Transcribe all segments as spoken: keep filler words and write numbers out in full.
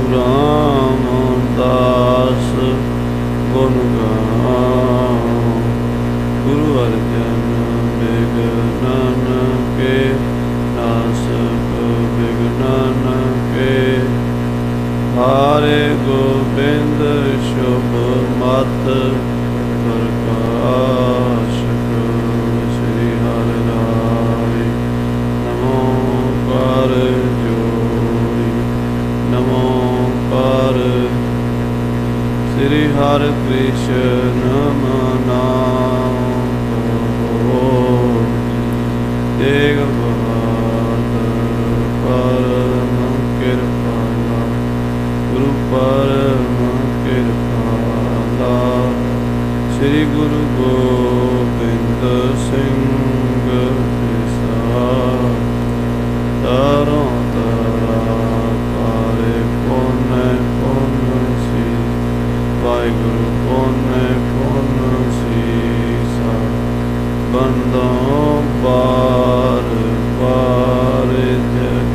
रामदास गुण गाऊं। गुरु अर्जन विघ्नन के नासक विघ्नन के, हारे गोबिंद शुभ मत प्रकाशक। श्री हरि राय नमो कर जोड़ी, नमो कर श्री हरि कृष्ण मनाओ। तेग बहादुर परम कृपाला, गुरु परम कृपाला। श्री गुरु गोबिंद सिंह तारों तारा पारे पुण्य पुण्य सी, वाहिगुरु पुण्य पुण्य सीसा। बंदों बार बार जग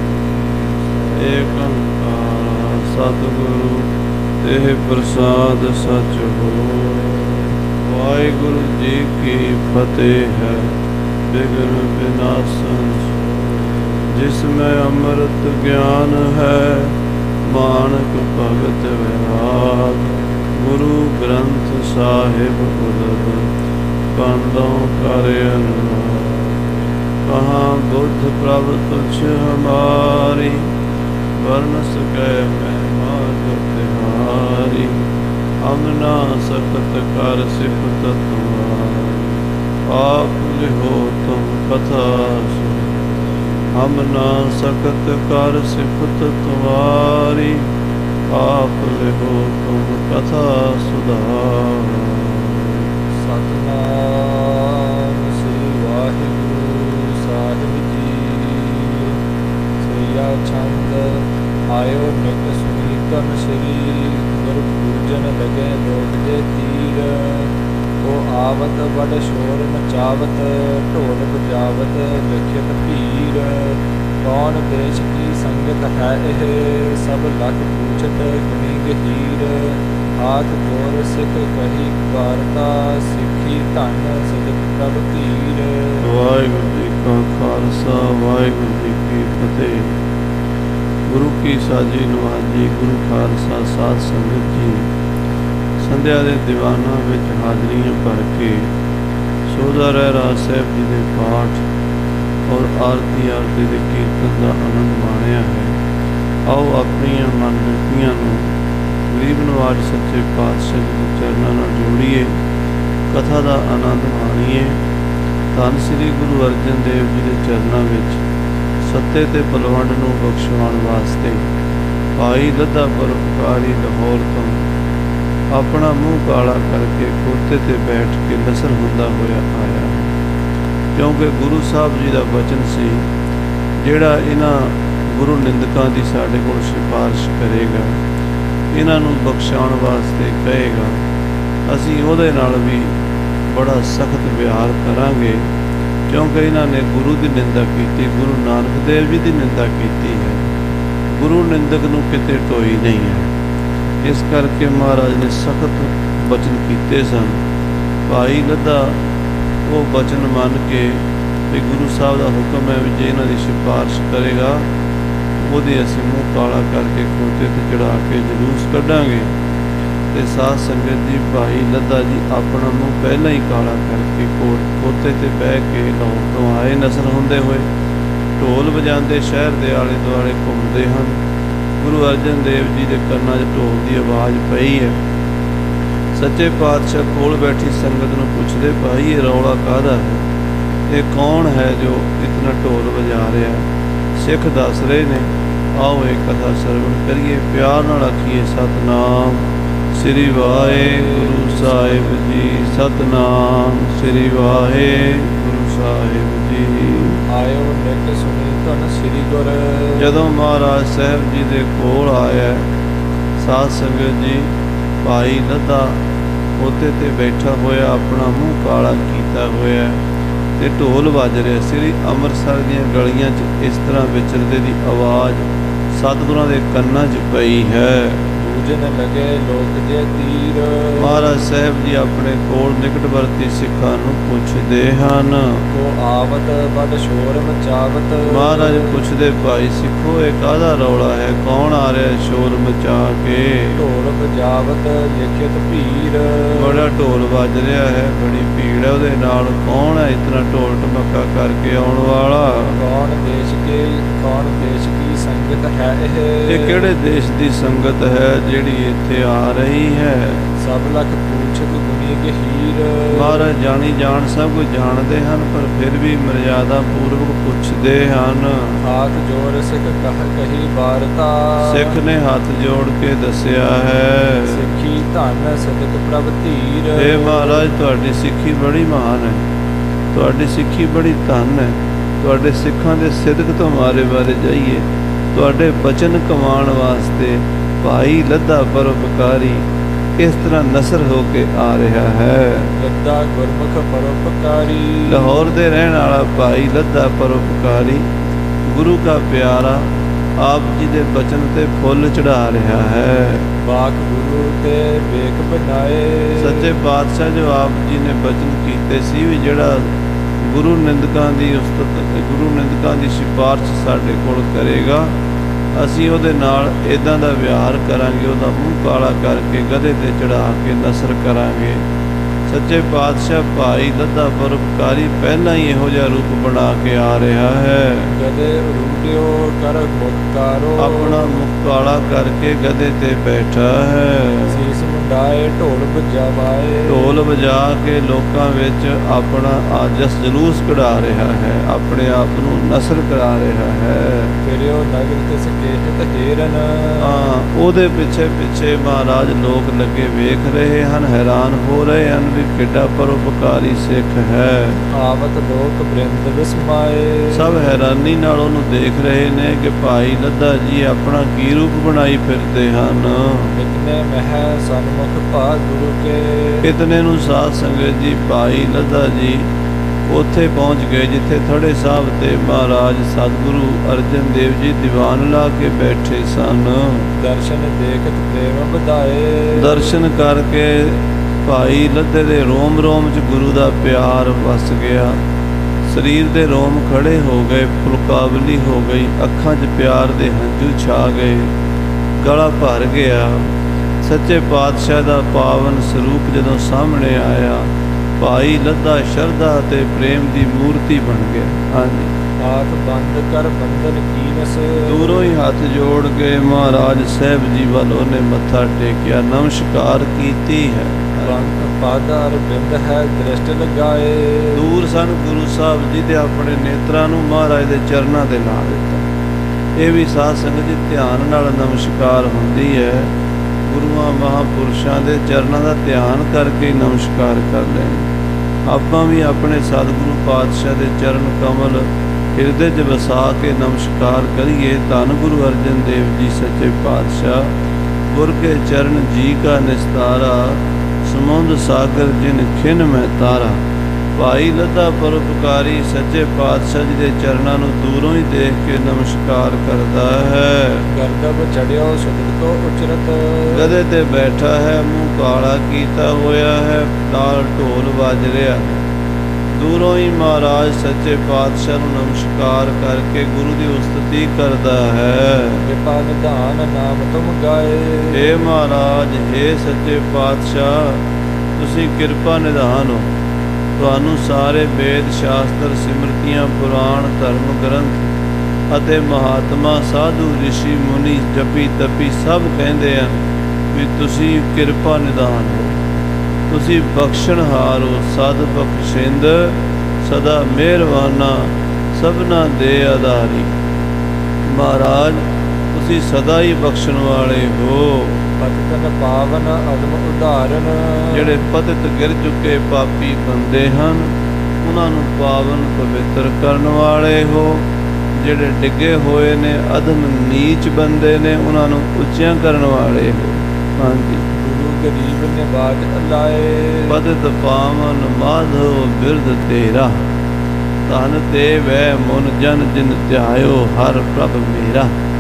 एक ओंकार सतगुरु तेह प्रसाद सच हो। वाहिगुरु जी की फतेह है विघ्न विनाशन, जिसमें अमृत ज्ञान है मानक भगत विराग। गुरु ग्रंथ साहिब उलद बंदों कर अनुराग। कहाँ बुद्ध प्रभ तुझ हमारी, वर्ण सकै महिमा जो तिहारी। हम ना सकत कर सिफत तुम्हारी, आप लिहो तुम कथा सुन। हम ना सकत कर सिफत तुम्हारी, आप लिहो तुम कथा सुधार। सतनाम श्री वाहिगुरु साहिब जी। सैया छंद आयो नित सुनीतन श्री, गुर पूजन लगे लोक दे तीर। ओ आवत बड़ शोर मचावत, ढोल बजावत लिखित भीर। कौन देश की संगत है एह, सब लख पूछत गुनी गहीर। हाथ जोर सिख कही वारता, सिखी धन सिदक प्रभ धीर। वाहिगुरु जी का खालसा, वाहिगुरु जी की फतेह। गुरु की साजी नवाजी, गुरु खालसा साध संगत जी। संध्या के दीवाना विच हाजरियां भर के सोधा रहराज साहब जी के पाठ और आरती आरती के कीर्तन का आनंद माणिया है। आओ अपनियां मनमतियां नूं गरीब नवाज सच्चे पातशाह जी के चरणों नाल जोड़िए, कथा का आनंद माणीए। धन श्री गुरु अर्जन देव जी के चरणों में सत्ते ते पलवंड नूं बख्शवाउण वास्ते भाई लद्दा परोपकारी लाहौर तो अपना मूँह काला करके खोते ते बैठ के नसर हुंदा होया आया है। क्योंकि गुरु साहब जी का वचन सी, जिहड़ा इन्हां गुरु निंदकां दी साडे कोल सिफारिश करेगा, इन्हां नूं बख्शाउण वास्ते कहेगा, असीं उहदे नाल भी बड़ा सख्त व्यवहार करांगे। क्योंकि इन्होंने गुरु की निंदा की, गुरु नानक देव जी की निंदा की है। गुरु निंदक नूं किते ढोई नहीं है। इस करके महाराज ने सख्त बचन किए सन। भाई लद्दा वो बचन मान के भी गुरु साहब का हुक्म है भी जे इन्हां दी सिफारिश करेगा, वो असीं मूँह काला करके खोते ते चढ़ा के जलूस कढ़ांगे। ते साध संगत जी भाई लद्दा जी अपना मूँह पहला ही काला करके कोट खोते ते बह के लाहौर तो आए नसर होंदे होए ढोल बजाते शहर के आले दुआले घूमते हैं। गुरु अर्जन देव जी के कन्नां 'च ढोल की आवाज़ पई है। सच्चे पातशाह कोल बैठी संगत नूं पुछदे, भाई ये रौला काहदा है, ये कौन है जो इतना ढोल बजा रहा है? सिख दस रहे ने। आओ एक कथा सरवण करिए, प्यार नाल आखिए सतनाम श्री वाहिगुरु साहिब जी। सतनाम श्री वाहिगुरु साहिब जी। आयो नित सुनी धन श्री गुर। जदों महाराज साहब जी दे कोल आया साध संगत जी, भाई लद्दा उत्ते ते बैठा होया अपना मूँह काला कीता होया ते ढोल वज रहा। श्री अमृतसर दीयां गलियां च इस तरह विचरदे दी आवाज़ ਸਤਿਗੁਰਾਂ ਦੇ ਕੰਨਾਂ 'ਚ ਪਈ ਹੈ। ਪੂਜਨ ਲਗੇ ਲੋਕ ਜੇ ਤੀਰ। ਮਹਾਰਾਜ ਸਾਹਿਬ ਜੀ ਆਪਣੇ ਕੋਲ ਨਿਕਟਵਰਤੀ ਸਿੱਖਾਂ ਨੂੰ ਪੁੱਛਦੇ ਹਨ। ਕੋ ਆਵਤ ਬੜ ਸ਼ੋਰ ਮਚਾਵਤ। ਮਹਾਰਾਜ ਪੁੱਛਦੇ, ਭਾਈ ਸਿੱਖੋ ਇਹ ਕਾਹਦਾ ਰੌਲਾ ਹੈ, ਕੌਣ ਆ ਰਿਹਾ ਸ਼ੋਰ ਮਚਾ ਕੇ? ਢੋਲ ਵਜਾਵਤ ਲਿਖਿਤ ਭੀਰ। ਬੜਾ ਢੋਲ ਵੱਜ ਰਿਹਾ ਹੈ, ਬੜੀ ਭੀੜ ਹੈ ਉਹਦੇ ਨਾਲ। ਕੌਣ ਹੈ ਇਤਨਾ ਢੋਲ ਢਮੱਕਾ ਕਰਕੇ ਆਉਣ ਵਾਲਾ? ਕੌਣ ਦੇਸ਼ ਕੇ ਕੌਣ ਦੇਸ਼ ਕੀ ਸੰਗਤ ਹੈ ਇਹ? ਇਹ ਕਿਹੜੇ ਦੇਸ਼ ਦੀ ਸੰਗਤ ਹੈ ਜਿਹੜੀ ਇੱਥੇ ਆ ਰਹੀ ਹੈ? ਸਭ ਲਖ ਪੂਛਤ ਗੁਨੀ ਗਹੀਰ। ਮਹਾਰਾਜ ਜਾਣੀ ਜਾਣ ਸਭ ਕੁਝ ਜਾਣਦੇ ਹਨ, ਪਰ ਫਿਰ ਵੀ ਮਰਿਆਦਾ ਪੂਰਵਕ ਪੁੱਛਦੇ ਹਨ। ਹਾਥ ਜੋੜ ਸਿੱਖ ਕਹ ਕਹੀ ਵਾਰਤਾ। ਸਿੱਖ ਨੇ ਹੱਥ ਜੋੜ ਕੇ ਦੱਸਿਆ ਹੈ, ਸਿੱਖੀ ਧਨ ਸਦਕ ਪ੍ਰਭ ਧੀਰ। ਇਹ ਮਹਾਰਾਜ ਤੁਹਾਡੀ ਸਿੱਖੀ ਬੜੀ ਮਹਾਨ ਹੈ, ਤੁਹਾਡੀ ਸਿੱਖੀ ਬੜੀ ਧਨ ਹੈ। ਤੁਹਾਡੇ ਸਿੱਖਾਂ ਦੇ ਸਿਦਕ ਤੋਂ ਮਾਰੇ ਬਾਰੇ ਜਾਈਏ। ਤੁਹਾਡੇ ਬਚਨ ਕਮਾਉਣ ਵਾਸਤੇ ਭਾਈ ਲੱਧਾ ਪਰਉਪਕਾਰੀ ਇਸ ਤਰ੍ਹਾਂ ਨਸਰ ਹੋ ਕੇ ਆ ਰਿਹਾ ਹੈ। ਲੱਧਾ ਗੁਰਮੁਖ ਪਰਉਪਕਾਰੀ। ਲਾਹੌਰ ਦੇ ਰਹਿਣ ਵਾਲਾ ਭਾਈ ਲੱਧਾ ਪਰਉਪਕਾਰੀ ਗੁਰੂ ਕਾ ਪਿਆਰਾ ਆਪ ਜੀ ਦੇ ਬਚਨ ਤੇ ਫੁੱਲ ਚੜਾ ਰਿਹਾ ਹੈ। ਬਾਕ ਗੁਰੂ ਤੇ ਵੇਖ ਬਣਾਏ। ਸੱਚੇ ਪਾਤਸ਼ਾਹ ਜੋ ਆਪ ਜੀ ਨੇ ਬਚਨ ਕੀਤੇ ਸੀ ਵੀ ਜਿਹੜਾ ਗੁਰੂ ਨਿੰਦਕਾਂ ਦੀ ਉਸਤਤ ਗੁਰੂ ਨਿੰਦਕਾਂ ਦੀ ਸਿਫਾਰਿਸ਼ ਸਾਡੇ ਕੋਲ ਕਰੇਗਾ, ਅਸੀਂ ਉਹਦੇ ਨਾਲ ਇੱਦਾਂ ਦਾ ਵਿਹਾਰ ਕਰਾਂਗੇ, ਉਹਦਾ ਮੂੰਹ ਕਾਲਾ ਕਰਕੇ ਗਧੇ ਤੇ ਚੜਾ ਕੇ ਨਸਰ ਕਰਾਂਗੇ। ਸੱਚੇ ਪਾਤਸ਼ਾਹ ਭਾਈ ਲੱਧਾ ਪਰਉਪਕਾਰੀ ਪਹਿਲਾਂ ਹੀ ਇਹੋ ਜਿਹਾ ਰੂਪ ਬਣਾ ਕੇ ਆ ਰਿਹਾ ਹੈ। ਗਧੇ ਰੂਟਿਓ ਕਰ ਮੁਖਕਾਰੋ। ਆਪਣਾ ਮੁਖ ਕਾਲਾ ਕਰਕੇ ਗਧੇ ਤੇ ਬੈਠਾ ਹੈ। ਸੀਸ ਮੁੰਡਾਏ ਢੋਲ ਵਜਾਵਾਏ। ਢੋਲ ਵਜਾ ਕੇ ਲੋਕਾਂ ਵਿੱਚ ਆਪਣਾ ਆਜਸ ਜਲੂਸ ਕਢਾ ਰਿਹਾ ਹੈ, ਆਪਣੇ ਆਪ ਨੂੰ ਨਸਰ ਕਰਾ ਰਿਹਾ ਹੈ। ਫਿਰਿਓ ਨਗਰ ਤਿਸ ਕੇਹਤ ਹੀਰਨ। ਹਾਂ, ਉਹਦੇ ਪਿੱਛੇ ਪਿੱਛੇ ਮਹਾਰਾਜ ਲੋਕ ਲੱਗੇ ਵੇਖ ਰਹੇ ਹਨ, ਹੈਰਾਨ ਹੋ ਰਹੇ ਹਨ ਵੀ ਕਿੱਡਾ ਪਰਉਪਕਾਰੀ ਸਿੱਖ ਹੈ। ਆਵਤ ਲੋਕ ਬ੍ਰਿੰਦ ਵਿਸਮਾਏ। ਸਭ ਹੈਰਾਨੀ ਨਾਲ ਉਹਨੂੰ ਦੇਖ ਰਹੇ ਨੇ ਕਿ ਭਾਈ ਲੱਧਾ ਜੀ ਆਪਣਾ ਕੀ ਰੂਪ ਬਣਾਈ ਫਿਰਦੇ ਹਨ। ਇਤਨੇ ਮਹਿ ਸਨਮੁਖ ਭਾ ਗੁਰੂ ਕੇ। ਕਿਤਨੇ ਨੂੰ ਸਾਧ ਸੰਗਤ ਜੀ ਭਾਈ ਲੱਧਾ ਜੀ ਉੱਥੇ ਪਹੁੰਚ ਗਏ ਜਿੱਥੇ ਥੜੇ ਸਾਹਿਬ ਤੇ ਮਹਾਰਾਜ ਸਤਿਗੁਰੂ ਅਰਜਨ ਦੇਵ ਜੀ ਦੀਵਾਨ ਲਾ ਕੇ ਬੈਠੇ ਸਨ। ਦਰਸ਼ਨ ਦੇਖਤ ਪ੍ਰੇਮ ਵਧਾਏ। ਦਰਸ਼ਨ ਕਰਕੇ ਭਾਈ ਲੱਧੇ ਦੇ ਰੋਮ ਰੋਮ 'ਚ ਗੁਰੂ ਦਾ ਪਿਆਰ ਵਸ ਗਿਆ। ਸਰੀਰ ਦੇ ਰੋਮ ਖੜੇ ਹੋ ਗਏ, ਫੁਲਕਾਵਲੀ ਹੋ ਗਈ, ਅੱਖਾਂ 'ਚ ਪਿਆਰ ਦੇ ਹੰਝੂ ਛਾ ਗਏ, ਗਲਾ ਭਰ ਗਿਆ। ਸੱਚੇ ਪਾਤਸ਼ਾਹ ਦਾ ਪਾਵਨ ਸਰੂਪ ਜਦੋਂ ਸਾਹਮਣੇ ਆਇਆ, ਭਾਈ ਲੱਧਾ ਸ਼ਰਧਾ ਤੇ ਪ੍ਰੇਮ ਦੀ ਮੂਰਤੀ ਬਣ ਗਿਆ। ਹਾਂਜੀ, ਹਾਥ ਬੰਦ ਕਰ ਬੰਧਨ ਕੀਨਸ। ਦੂਰੋਂ ਹੀ ਹੱਥ ਜੋੜ ਕੇ ਮਹਾਰਾਜ ਸਾਹਿਬ ਜੀ ਵੱਲ ਉਹਨੇ ਮੱਥਾ ਟੇਕਿਆ, ਨਮਸਕਾਰ ਕੀਤੀ ਹੈ। ਪਾਦਾਰ ਬਿੰਦ ਹੈ ਦ੍ਰਿਸ਼ਟ ਲਗਾਏ। ਦੂਰ ਸਨ ਗੁਰੂ ਸਾਹਿਬ ਜੀ ਦੇ ਆਪਣੇ ਨੇਤਰਾਂ ਨੂੰ ਮਹਾਰਾਜ ਦੇ ਚਰਨਾਂ ਦੇ ਲਾ ਦਿੱਤਾ। ਇਹ ਵੀ ਸਾਧ ਸੰਗਤ ਜੀ ਧਿਆਨ ਨਾਲ ਨਮਸਕਾਰ ਹੁੰਦੀ ਹੈ। ਗੁਰੂਆਂ ਮਹਾਂਪੁਰਸ਼ਾਂ ਦੇ ਚਰਨਾਂ ਦਾ ਧਿਆਨ ਕਰਕੇ ਨਮਸਕਾਰ ਕਰ ਲੈਣ। ਆਪਾਂ ਵੀ ਆਪਣੇ ਸਤਿਗੁਰੂ ਪਾਤਸ਼ਾਹ ਦੇ ਚਰਨ ਕਮਲ ਹਿਰਦੇ 'ਚ ਵਸਾ ਕੇ ਨਮਸਕਾਰ ਕਰੀਏ। ਧੰਨ ਗੁਰੂ ਅਰਜਨ ਦੇਵ ਜੀ ਸੱਚੇ ਪਾਤਸ਼ਾਹ। ਗੁਰ ਕੇ ਚਰਨ ਜੀ ਕਾ ਨਿਸਤਾਰਾ, ਸਮੁੰਦ ਸਾਗਰ ਜਿਨ ਖਿਨ ਮੈਂ ਤਾਰਾ। ਭਾਈ ਲੱਧਾ ਪਰਉਪਕਾਰੀ ਸੱਚੇ ਪਾਤਸ਼ਾਹ ਜੀ ਦੇ ਚਰਨਾਂ ਨੂੰ ਦੂਰੋਂ ਹੀ ਦੇਖ ਕੇ ਨਮਸਕਾਰ ਕਰਦਾ ਹੈ। ਗਰਦਬ ਚੜਿਓ ਸੁਦਿਤ ਤੋਂ ਉਚਰਤ। ਗਧੇ ਤੇ ਬੈਠਾ ਹੈ, ਮੂੰਹ ਕਾਲਾ ਕੀਤਾ ਹੋਇਆ ਹੈ, ਨਾਲ ਢੋਲ ਵੱਜ ਰਿਹਾ ਹੈ। ਦੂਰੋਂ ਹੀ ਮਹਾਰਾਜ ਸੱਚੇ ਪਾਤਸ਼ਾਹ ਨੂੰ ਨਮਸਕਾਰ ਕਰਕੇ ਗੁਰੂ ਦੀ ਉਸਤਤੀ ਕਰਦਾ ਹੈ। ਕਿਰਪਾ ਨਿਧਾਨ ਨਾਮ ਤੁਮ ਗਾਏ। ਹੇ ਮਹਾਰਾਜ, ਹੇ ਸੱਚੇ ਪਾਤਸ਼ਾਹ, ਤੁਸੀਂ ਕਿਰਪਾ ਨਿਧਾਨ ਹੋ। ਤੁਹਾਨੂੰ ਸਾਰੇ ਵੇਦ ਸ਼ਾਸਤਰ, ਸਿਮਰਤੀਆਂ, ਪੁਰਾਣ, ਧਰਮ ਗ੍ਰੰਥ ਅਤੇ ਮਹਾਤਮਾ, ਸਾਧੂ, ਰਿਸ਼ੀ, ਮੁਨੀ, ਜਪੀ ਤਪੀ ਸਭ ਕਹਿੰਦੇ ਹਨ ਵੀ ਤੁਸੀਂ ਕਿਰਪਾ ਨਿਧਾਨ ਹੋ, ਤੁਸੀਂ ਬਖਸ਼ਣਹਾਰ ਹੋ, ਸਦ ਬਖਸ਼ਿੰਦ, ਸਦਾ ਮਿਹਰਬਾਨਾ, ਸਭਨਾ ਦੇ ਆਧਾਰੀ। ਮਹਾਰਾਜ ਤੁਸੀਂ ਸਦਾ ਹੀ ਬਖਸ਼ਣ ਵਾਲੇ ਹੋ। ਪਤਿਤਨ ਪਾਵਨ ਅਦਮ ਉਧਾਰਨ। ਜਿਹੜੇ ਪਤਿਤ ਗਿਰ ਚੁੱਕੇ ਪਾਪੀ ਬੰਦੇ ਹਨ, ਉਹਨਾਂ ਨੂੰ ਪਾਵਨ ਪਵਿੱਤਰ ਕਰਨ ਵਾਲੇ ਹੋ। ਜਿਹੜੇ ਡਿੱਗੇ ਹੋਏ ਨੇ, ਅਧਮ ਨੀਚ ਬੰਦੇ ਨੇ, ਉਹਨਾਂ ਨੂੰ ਉੱਚਿਆਂ ਕਰਨ ਵਾਲੇ ਹੋ। ਹਾਂਜੀ, ਗੁਰੂ ਗਰੀਬ ਨਿਵਾਜ ਅਲਾਏ। ਪਤਿਤ ਪਾਵਨ ਮਾਧੋ ਬਿਰਧ ਤੇਰਾ, ਧਨ ਤੇ ਵੈ ਮੁਨ ਜਨ ਜਿਨ ਧਿਆਇਓ ਹਰ ਪ੍ਰਭ ਮੇਰਾ।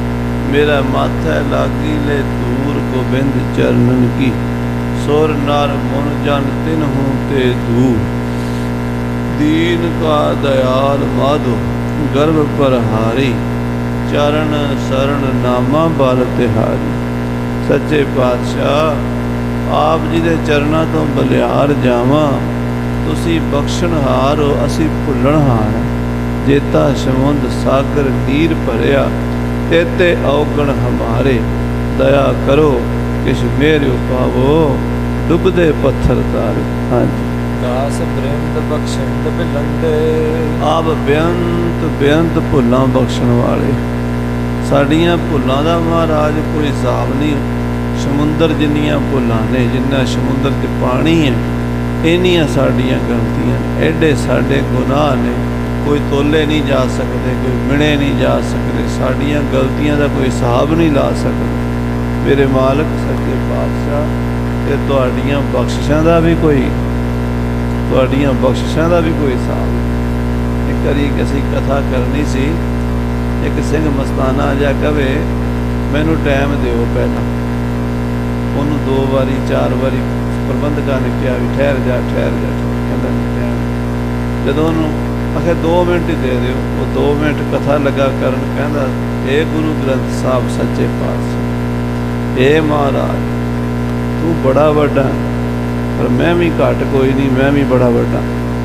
मेरा माथा लागी ले दूर गोबिंद चरणन की, सुर नर मुन जन तिन्हु ते दूर। दीन का दयाल माधो गर्भ पर हारी, चरण शरण नामा बल तिहारी। सच्चे पातशाह आप जी दे चरना तो बलिहार जावा, तुसी बख्शणहार हो असी भुल्लणहार। जेता समुंद सागर नीर भरिया, तेते अवगण हमारे। दया करो किश मेरे पावो, डुबदे पत्थर तारे। हाँ जी। दास बृंद बख्शंद बिलंदे, आप बेअंत बेअंत भुल्लां बख्शण वाले। साड़ियाँ भुल्लां दा महाराज कोई हिसाब नहीं। समुंदर जिन्नियां भुल्लां ने, जिन्ना समुंदर च पानी है, इन्नियां साड़ियां गलतियां, एडे साडे गुनाह ने, कोई तोले नहीं जा सकते, कोई मिणे नहीं जा सकते। साड़ियां गलतियां दा कोई हिसाब नहीं ला सकते। मेरे मालक सच्चे पातशाह, ते तुहाड़ियां बख्शिशां दा भी कोई तुहाड़ियां बख्शिशां दा भी कोई हिसाब नहीं। एक बारी असीं कथा करनी सी, एक सिंह मस्ताना जा कवे मैनू टाइम दिओ पहला। उन्होंने दो बारी चार बारी प्रबंधकों ने कहा भी ठहर जा ठहर जा, कहता नहीं टाइम। जदों उन्होंने आखिर दो मिनट ही दे दो, वो दो मिनट कथा लगा करन, कहता हे गुरु ग्रंथ साहब सच्चे पातशाह, हे महाराज तू बड़ा वड्डा, पर मैं भी घट कोई नहीं, मैं भी बड़ा वड्डा।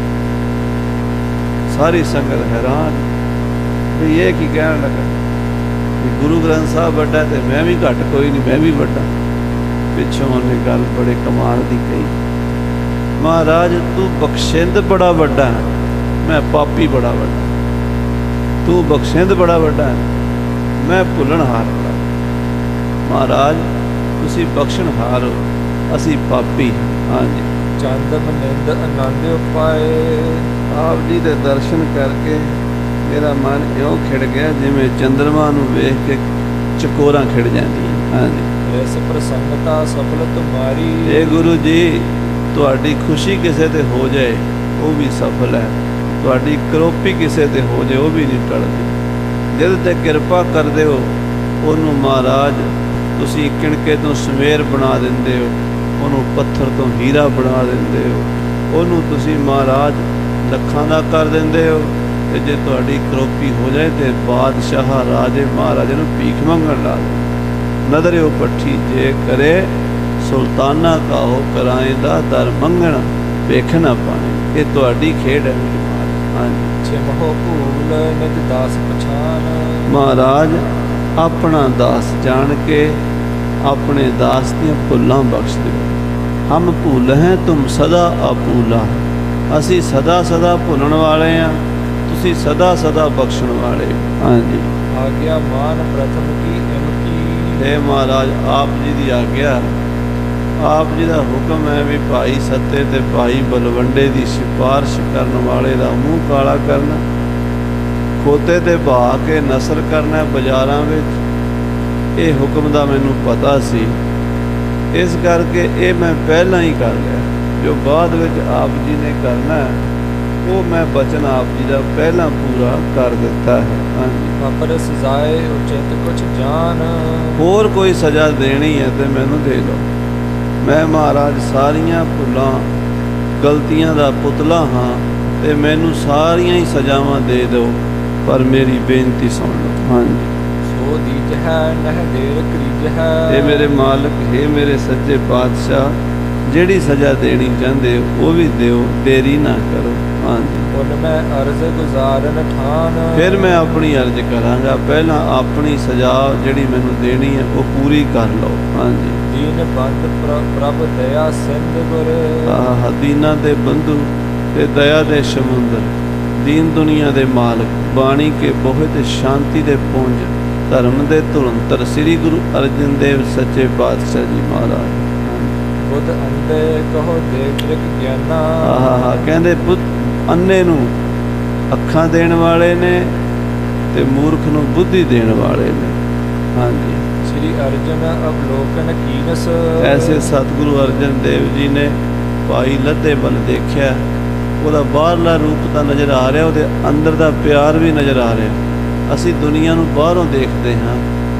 सारी संगत हैरान भी ये की कहन लगा कि गुरु ग्रंथ साहब वड्डा ते मैं भी घट कोई नहीं, मैं भी वड्डा। पिछों उन्हें गल बड़े कमाल दी कही, महाराज तू बख्शिंद बड़ा वड्डा है, मैं पापी बड़ा वड्डा। तू बख्शिंद बड़ा वड्डा है, मैं भुल्लणहार बड़ा। महाराज तुसी बख्शणहार हो, असी पापी। हाँ जी। चंद मनिंद आनंद उपाए, आप जी दे दर्शन करके मेरा मन इउं खिड़ गया जिवें चंद्रमा नूं वेख के चकोरां खिड़ जांदियां। हाँ जी। इस प्रसन्नता सफल तुम्हारी, हे गुरु जी तुहाडी खुशी किसे ते हो जाए वो भी सफल है, तुहाडी करोपी किसे ते हो जाए वो भी नहीं टलदी। जिहदे ते किरपा करदे हो उहनूं महाराज तुसीं किणके तो समेर बना दिंदे हो, उहनूं पत्थर तो हीरा बना दिंदे हो, उहनूं तुसीं महाराज लखां दा कर दिंदे हो। ते जे तुहाडी करोपी हो जाए तो बादशाह राजे महाराजे नूं भीख मंगण ला दे। नदरिओ पट्ठी जे करे सुल्ताना काहो, कराएंदा दर मंगणा भेख न पाए। ये तुहाडी खेड है मेरे महाराज। हाँ जी। छिमहो भूल निज दास पछान, महाराज अपना दास जान के अपने दास दियां भुल्लां बख्श दिओ। हम भूल हैं तुम सदा अभूला, असी सदा सदा भुलण वाले हैं, तुसी सदा सदा बख्शण वाले। हाँ जी। आज्ञा मान प्रथम की इम की, हे महाराज आप जी की आज्ञा, आप जी का हुक्म है भी भाई सत्ते ते भाई बलवंडे की सिफारिश करने वाले का मूँह काला करना, खोते ते बहा के नसर करना बाजारां विच। ये हुक्म का मैनू पता सी, इस करके ये मैं पहला ही कर लिया। जो बाद विच आप जी ने करना है वो मैं बचन आप जी का पहला पूरा कर दिता है। हाँ जी। अपर सजाए उचित कुछ जान, होर कोई सज़ा देनी है तो मैनू दे लो। मैं महाराज सारियां भुल्लां गलतियां दा पुतला हाँ, ते मैनू सारियां ही सजावां दे दो, पर मेरी बेनती सुन लो। हाँ जी। सो दीज है नह देर करीज है, हे मेरे मालिक, हे मेरे सच्चे पातशाह, जिहड़ी सज़ा देनी चाहते वो भी दिओ, देरी ना करो। हाँ जी। उन मैं अर्ज गुजारन ठान, फिर मैं अपनी अर्ज करांगा, पहला अपनी सज़ा जिहड़ी मैनू देनी है वो पूरी कर लो। हाँ जी। दीन बंद प्रभ दया सिंध गुर, आह दीना दे बंधु ते दया दे समुंदर, दीन दुनिया दे मालक, बाणी के बहुत शांति दे पुंज, धर्म दे धुरंतर श्री गुरु अर्जन देव सच्चे पातशाह जी महाराज। बुद्ध अंधे कहो देव दृक ज्ञाना, आह कहंदे बुद्ध अन्ने नूं अखां देण वाले ने ते मूर्ख नूं बुद्धि देण वाले ने। हाँ जी। श्री अर्जन अवलोकन कीनस, ऐसे सतगुरु अर्जन देव जी ने भाई लद्दे वल देखिया, ਉਹਦਾ ਬਾਹਰਲਾ रूप ਤਾਂ नज़र आ रहा, ਉਹਦੇ अंदर ਦਾ प्यार भी नज़र आ रहा। ਅਸੀਂ दुनिया ਨੂੰ ਬਾਹਰੋਂ देखते हाँ,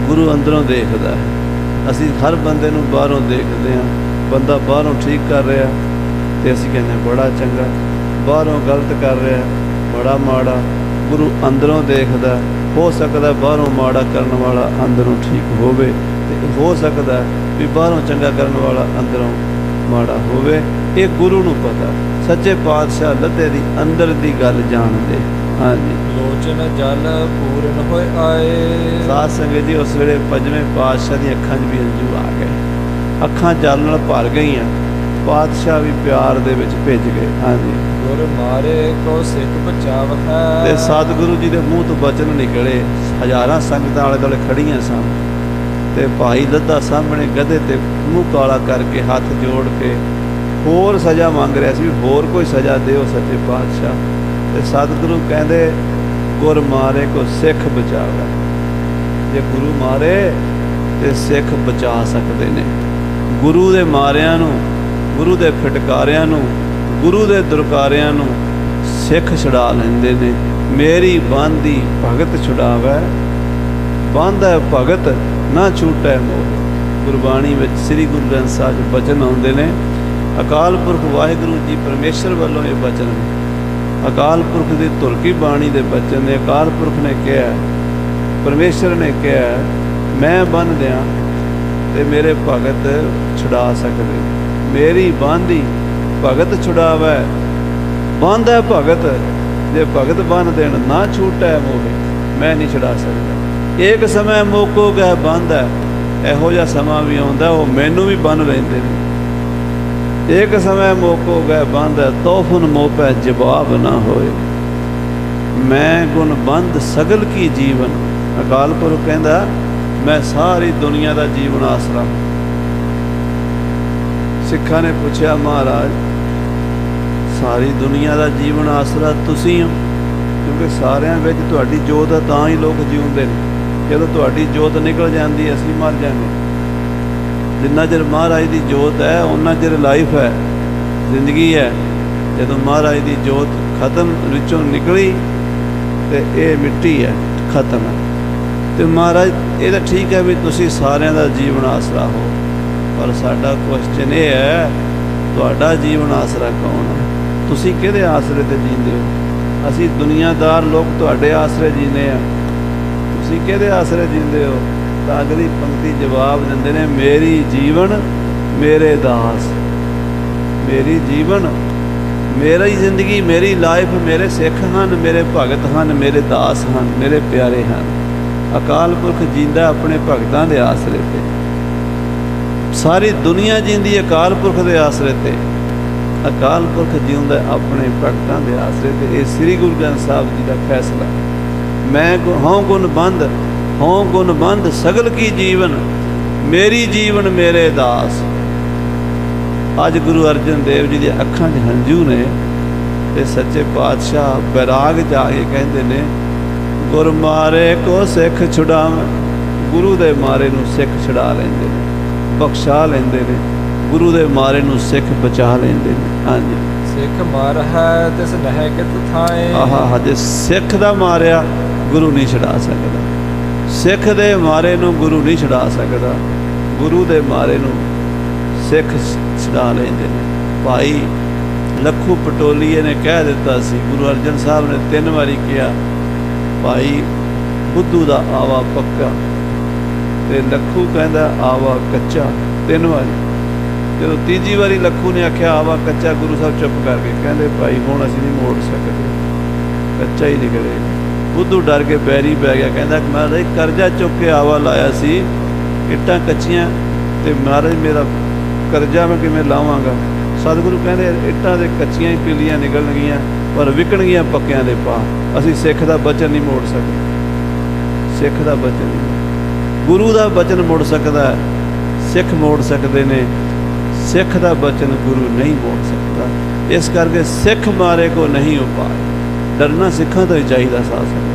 ਗੁਰੂ ਅੰਦਰੋਂ ਦੇਖਦਾ ਹੈ। ਅਸੀਂ ਹਰ ਬੰਦੇ ਨੂੰ ਬਾਹਰੋਂ ਦੇਖਦੇ ਹਾਂ, ਬੰਦਾ ਬਾਹਰੋਂ ਠੀਕ ਕਰ ਰਿਹਾ ਤੇ ਅਸੀਂ ਕਹਿੰਦੇ ਬੜਾ ਚੰਗਾ, ਬਾਹਰੋਂ ਗਲਤ ਕਰ ਰਿਹਾ ਬੜਾ ਮਾੜਾ। ਗੁਰੂ ਅੰਦਰੋਂ ਦੇਖਦਾ। ਹੋ ਸਕਦਾ ਬਾਹਰੋਂ ਮਾੜਾ ਕਰਨ ਵਾਲਾ ਅੰਦਰੋਂ ਠੀਕ ਹੋਵੇ, ਤੇ ਹੋ ਸਕਦਾ ਵੀ ਬਾਹਰੋਂ ਚੰਗਾ ਕਰਨ ਵਾਲਾ ਅੰਦਰੋਂ ਮਾੜਾ ਹੋਵੇ। ਇਹ ਗੁਰੂ ਨੂੰ ਪਤਾ। ਸੱਚੇ ਪਾਤਸ਼ਾਹ ਲੱਧੇ ਦੀ ਅੰਦਰ ਦੀ ਗੱਲ ਜਾਣਦੇ। ਹਾਂਜੀ, ਲੋਚਨ ਜਲ ਪੂਰਨ ਹੋਏ ਆਏ। ਸਾਧ ਸੰਗਤ ਜੀ, ਉਸ ਵੇਲੇ ਪੰਜਵੇਂ ਪਾਤਸ਼ਾਹ ਦੀਆਂ ਅੱਖਾਂ 'ਚ ਵੀ ਹੰਝੂ ਆ ਗਏ, ਅੱਖਾਂ ਜਲ ਨਾਲ ਭਰ ਗਈਆਂ। ਪਾਤਸ਼ਾਹ ਵੀ ਪਿਆਰ ਦੇ ਵਿੱਚ ਭਿੱਜ ਗਏ। ਹਾਂਜੀ, ਗੁਰ ਮਾਰੇ ਕੋ ਸਿੱਖ ਬਚਾਵ ਹੈ। ਤੇ ਸਤਿਗੁਰੂ ਜੀ ਦੇ ਮੂੰਹ ਤੋਂ ਬਚਨ ਨਿਕਲੇ। ਹਜ਼ਾਰਾਂ ਸੰਗਤਾਂ ਆਲੇ ਦੁਆਲੇ ਖੜੀਆਂ ਸਨ, ਤੇ ਭਾਈ ਲੱਧਾ ਸਾਹਮਣੇ ਗਧੇ ਤੇ ਮੂੰਹ ਕਾਲਾ ਕਰਕੇ ਹੱਥ ਜੋੜ ਕੇ ਹੋਰ ਸਜ਼ਾ ਮੰਗ ਰਿਹਾ ਸੀ, ਵੀ ਹੋਰ ਕੋਈ ਸਜ਼ਾ ਦਿਓ ਸੱਚੇ ਪਾਤਸ਼ਾਹ। ਤੇ ਸਤਿਗੁਰੂ ਕਹਿੰਦੇ ਗੁਰ ਮਾਰੇ ਕੋ ਸਿੱਖ ਬਚਾਵੇ। ਜੇ ਗੁਰੂ ਮਾਰੇ ਤੇ ਸਿੱਖ ਬਚਾ ਸਕਦੇ ਨੇ। ਗੁਰੂ ਦੇ ਮਾਰਿਆਂ ਨੂੰ, ਗੁਰੂ ਦੇ ਫਟਕਾਰਿਆਂ ਨੂੰ, ਗੁਰੂ ਦੇ ਦੁਰਕਾਰਿਆਂ ਨੂੰ ਸਿੱਖ ਛੁਡਾ ਲੈਂਦੇ ਨੇ। ਮੇਰੀ ਬੰਦੀ ਭਗਤ ਛੁਡਾਵੇ, ਬੰਦ ਹੈ ਭਗਤ ਨਾ ਛੂਟੈ ਮੋਹ। ਗੁਰਬਾਣੀ ਵਿੱਚ ਸ੍ਰੀ ਗੁਰੂ ਗ੍ਰੰਥ ਸਾਹਿਬ ਦੇ ਬਚਨ ਆਉਂਦੇ ਨੇ। ਅਕਾਲ ਪੁਰਖ ਵਾਹਿਗੁਰੂ ਜੀ ਪਰਮੇਸ਼ਰ ਵੱਲੋਂ ਇਹ ਬਚਨ ਨੇ। ਅਕਾਲ ਪੁਰਖ ਦੀ ਧੁਰ ਕੀ ਬਾਣੀ ਦੇ ਬਚਨ ਨੇ। ਅਕਾਲ ਪੁਰਖ ਨੇ ਕਿਹਾ, ਪਰਮੇਸ਼ਰ ਨੇ ਕਿਹਾ, ਮੈਂ ਬੰਨ੍ਹ ਦਿਆਂ ਤੇ ਮੇਰੇ ਭਗਤ ਛੁਡਾ ਸਕਦੇ। ਮੇਰੀ ਬਾਂਦੀ ਭਗਤ ਛੁਡਾਵੇ, ਬੰਦ ਹੈ ਭਗਤ ਜੇ ਭਗਤ ਬੰਨ੍ਹ ਦੇਣ ਨਾ ਛੂਟੈ ਮੋਹੇ। ਮੈਂ ਨਹੀਂ ਛੁਡਾ ਸਕਦਾ। ਇੱਕ ਸਮੇਂ ਮੋਕੋ ਗਏ ਬੰਦ ਹੈ, ਇਹੋ ਜਿਹਾ ਸਮਾਂ ਵੀ ਆਉਂਦਾ ਉਹ ਮੈਨੂੰ ਵੀ ਬੰਨ੍ਹ ਲੈਂਦੇ ਨੇ। ਇੱਕ ਸਮੇਂ ਮੋਕੋ ਗਏ ਬੰਦ ਹੈ, ਤੋਫਨ ਮੋਪੈ ਜਵਾਬ ਨਾ ਹੋਏ। ਮੈਂ ਗੁਣ ਬੰਦ ਸਗਲ ਕੀ ਜੀਵਨ। ਅਕਾਲ ਪੁਰਖ ਕਹਿੰਦਾ ਮੈਂ ਸਾਰੀ ਦੁਨੀਆ ਦਾ ਜੀਵਨ ਆਸਰਾ। ਸਿੱਖਾਂ ਨੇ ਪੁੱਛਿਆ, ਮਹਾਰਾਜ ਸਾਰੀ ਦੁਨੀਆ ਦਾ ਜੀਵਨ ਆਸਰਾ ਤੁਸੀਂ ਹੋ? ਕਿਉਂਕਿ ਸਾਰਿਆਂ ਵਿੱਚ ਤੁਹਾਡੀ ਜੋਤ ਹੈ, ਤਾਂ ਹੀ ਲੋਕ ਜਿਉਂਦੇ ਨੇ। ਜਦੋਂ ਤੁਹਾਡੀ ਜੋਤ ਨਿਕਲ ਜਾਂਦੀ ਅਸੀਂ ਮਰ ਜਾਂਦੇ। ਜਿੰਨਾ ਚਿਰ ਮਹਾਰਾਜ ਦੀ ਜੋਤ ਹੈ ਉਹਨਾਂ ਚਿਰ ਲਾਈਫ ਹੈ, ਜ਼ਿੰਦਗੀ ਹੈ। ਜਦੋਂ ਮਹਾਰਾਜ ਦੀ ਜੋਤ ਖਤਮ ਵਿੱਚੋਂ ਨਿਕਲੀ ਤੇ ਇਹ ਮਿੱਟੀ ਹੈ, ਖਤਮ ਹੈ। ਤੇ ਮਹਾਰਾਜ ਇਹ ਤਾਂ ਠੀਕ ਹੈ ਵੀ ਤੁਸੀਂ ਸਾਰਿਆਂ ਦਾ ਜੀਵਨ ਆਸਰਾ ਹੋ, ਪਰ ਸਾਡਾ ਕੁਐਸਚਨ ਇਹ ਹੈ ਤੁਹਾਡਾ ਜੀਵਨ ਆਸਰਾ ਕੌਣ ਹੈ? ਤੁਸੀਂ ਕਿਹਦੇ ਆਸਰੇ ਤੇ ਜੀਂਦੇ ਹੋ? ਅਸੀਂ ਦੁਨੀਆਦਾਰ ਲੋਕ ਤੁਹਾਡੇ ਆਸਰੇ ਜੀਂਦੇ ਹਾਂ, ਤੁਸੀਂ ਕਿਹਦੇ ਆਸਰੇ ਜੀਂਦੇ ਹੋ? ਤਾਂ ਅਗਲੀ ਪੰਕਤੀ ਜਵਾਬ ਦਿੰਦੇ ਨੇ, ਮੇਰੀ ਜੀਵਨ ਮੇਰੇ ਦਾਸ। ਮੇਰੀ ਜੀਵਨ, ਮੇਰੀ ਜ਼ਿੰਦਗੀ, ਮੇਰੀ ਲਾਈਫ, ਮੇਰੇ ਸਿੱਖ ਹਨ, ਮੇਰੇ ਭਗਤ ਹਨ, ਮੇਰੇ ਦਾਸ ਹਨ, ਮੇਰੇ ਪਿਆਰੇ ਹਨ। ਅਕਾਲ ਪੁਰਖ ਜੀਂਦਾ ਆਪਣੇ ਭਗਤਾਂ ਦੇ ਆਸਰੇ ਤੇ। ਸਾਰੀ ਦੁਨੀਆ ਜੀਂਦੀ ਅਕਾਲ ਪੁਰਖ ਦੇ ਆਸਰੇ ਤੇ। ਅਕਾਲ ਪੁਰਖ ਜਿਉਂਦਾ ਆਪਣੇ ਭਗਤਾਂ ਦੇ ਆਸਰੇ ਤੇ। ਇਹ ਸ੍ਰੀ ਗੁਰੂ ਗ੍ਰੰਥ ਸਾਹਿਬ ਜੀ ਦਾ ਫੈਸਲਾ। ਮੈਂ ਹਉ ਗੁਣ ਬੰਦ, ਹਉ ਗੁਣ ਬੰਦ ਸਗਲ ਕੀ ਜੀਵਨ, ਮੇਰੀ ਜੀਵਨ ਮੇਰੇ ਦਾਸ। ਅੱਜ ਗੁਰੂ ਅਰਜਨ ਦੇਵ ਜੀ ਦੀਆਂ ਅੱਖਾਂ 'ਚ ਹੰਝੂ ਨੇ ਤੇ ਸੱਚੇ ਪਾਤਸ਼ਾਹ ਬੈਰਾਗ 'ਚ ਆ ਕੇ ਕਹਿੰਦੇ ਨੇ, ਗੁਰ ਮਾਰੇ ਕੋ ਸਿੱਖ ਛੁਡਾਵੇਂ। ਗੁਰੂ ਦੇ ਮਾਰੇ ਨੂੰ ਸਿੱਖ ਛੁਡਾ ਲੈਂਦੇ ਨੇ, ਬਖਸ਼ਾ ਲੈਂਦੇ ਨੇ। ਗੁਰੂ ਦੇ ਮਾਰੇ ਨੂੰ ਸਿੱਖ ਬਚਾ ਲੈਂਦੇ ਨੇ। ਹਾਂਜੀ, ਸਿੱਖ ਮਾਰ ਹੈ ਤਿਸ ਨਹਿ ਕਿਤ ਥਾਏ। ਆਹਾ, ਹਜੇ ਸਿੱਖ ਦਾ ਮਾਰਿਆ ਗੁਰੂ ਨਹੀਂ ਛੁਡਾ ਸਕਦਾ। ਸਿੱਖ ਦੇ ਮਾਰੇ ਨੂੰ ਗੁਰੂ ਨਹੀਂ ਛੁਡਾ ਸਕਦਾ। ਗੁਰੂ ਦੇ ਮਾਰੇ ਨੂੰ ਸਿੱਖ ਛੁਡਾ ਲੈਂਦੇ ਨੇ। ਭਾਈ ਲੱਖੂ ਪਟੋਲੀਏ ਨੇ ਕਹਿ ਦਿੱਤਾ ਸੀ, ਗੁਰੂ ਅਰਜਨ ਸਾਹਿਬ ਨੇ ਤਿੰਨ ਵਾਰੀ ਕਿਹਾ, ਭਾਈ ਬੁੱਧੂ ਦਾ ਆਵਾ ਪੱਕਾ, ਤੇ ਲੱਖੂ ਕਹਿੰਦਾ ਆਵਾ ਕੱਚਾ। ਤਿੰਨ ਵਾਰੀ। ਜਦੋਂ ਤੀਜੀ ਵਾਰੀ ਲੱਖੂ ਨੇ ਆਖਿਆ ਆਵਾ ਕੱਚਾ, ਗੁਰੂ ਸਾਹਿਬ ਚੁੱਪ ਕਰ ਗਏ। ਕਹਿੰਦੇ ਭਾਈ ਹੁਣ ਅਸੀਂ ਨਹੀਂ ਮੋੜ ਸਕਦੇ, ਕੱਚਾ ਹੀ ਨਿਕਲੇਗਾ। ਬੁੱਧੂ ਡਰ ਕੇ ਪੈਰੀ ਪੈ ਗਿਆ, ਕਹਿੰਦਾ ਮਹਾਰਾਜ ਕਰਜ਼ਾ ਚੁੱਕ ਕੇ ਆਵਾ ਲਾਇਆ ਸੀ, ਇੱਟਾਂ ਕੱਚੀਆਂ, ਤੇ ਮਹਾਰਾਜ ਮੇਰਾ ਕਰਜ਼ਾ ਮੈਂ ਕਿਵੇਂ ਲਾਵਾਂਗਾ? ਸਤਿਗੁਰੂ ਕਹਿੰਦੇ ਇੱਟਾਂ ਦੇ ਕੱਚੀਆਂ ਹੀ ਪੀਲੀਆਂ ਨਿਕਲਣਗੀਆਂ, ਪਰ ਵਿਕਣਗੀਆਂ ਪੱਕਿਆਂ ਦੇ ਭਾਅ। ਅਸੀਂ ਸਿੱਖ ਦਾ ਬਚਨ ਨਹੀਂ ਮੋੜ ਸਕਦੇ। ਸਿੱਖ ਦਾ ਬਚਨ ਨਹੀਂ, ਗੁਰੂ ਦਾ ਬਚਨ ਮੋੜ ਸਕਦਾ, ਸਿੱਖ ਮੋੜ ਸਕਦੇ ਨੇ। ਸਿੱਖ ਦਾ ਬਚਨ ਗੁਰੂ ਨਹੀਂ ਮੋੜ ਸਕਦਾ। ਇਸ ਕਰਕੇ ਸਿੱਖ ਮਾਰੇ ਕੋ ਨਹੀਂ ਉਪਾਏ। ਡਰਨਾ ਸਿੱਖਾਂ ਤੋਂ ਹੀ ਚਾਹੀਦਾ। ਸਾਧ ਸੰਗਤ,